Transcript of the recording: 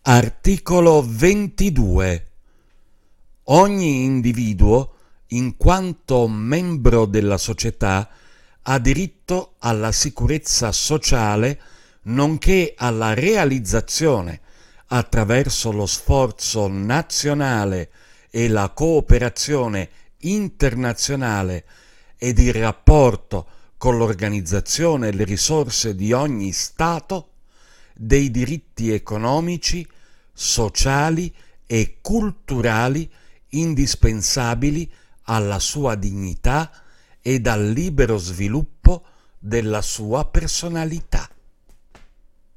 Articolo 22. Ogni individuo, in quanto membro della società, ha diritto alla sicurezza sociale nonché alla realizzazione, attraverso lo sforzo nazionale e la cooperazione internazionale ed il rapporto con l'organizzazione e le risorse di ogni Stato, dei diritti economici, sociali e culturali indispensabili alla sua dignità ed al libero sviluppo della sua personalità.